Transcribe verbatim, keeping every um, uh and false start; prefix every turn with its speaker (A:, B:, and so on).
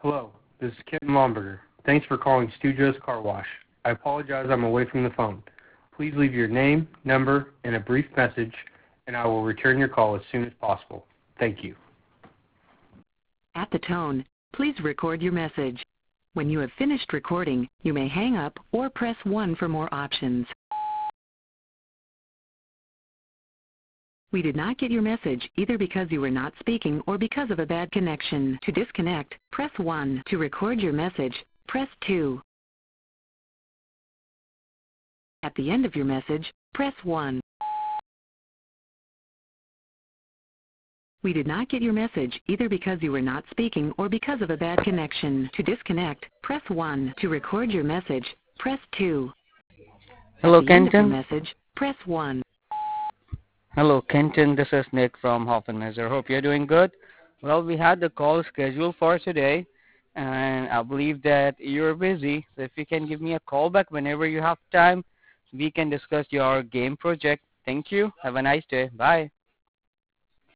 A: Hello, this is Ken Lomberger. Thanks for calling Stu Joe's Car Wash. I apologize I'm away from the phone. Please leave your name, number, and a brief message, and I will return your call as soon as possible. Thank you.
B: At the tone, please record your message. When you have finished recording, you may hang up or press one for more options. We did not get your message either because you were not speaking or because of a bad connection. To disconnect, press one. To record your message, press two. At the end of your message, press one. We did not get your message either because you were not speaking or because of a bad connection. To disconnect, press one. To record your message, press two.
C: Hello,
B: At the end of your
C: Kenton.
B: message, press one.
C: Hello, Kenton. This is Nick from Hoffenheiser. Hope you're doing good. Well, we had the call scheduled for today, and I believe that you're busy. So if you can give me a call back whenever you have time, we can discuss your game project. Thank you. Have a nice day. Bye.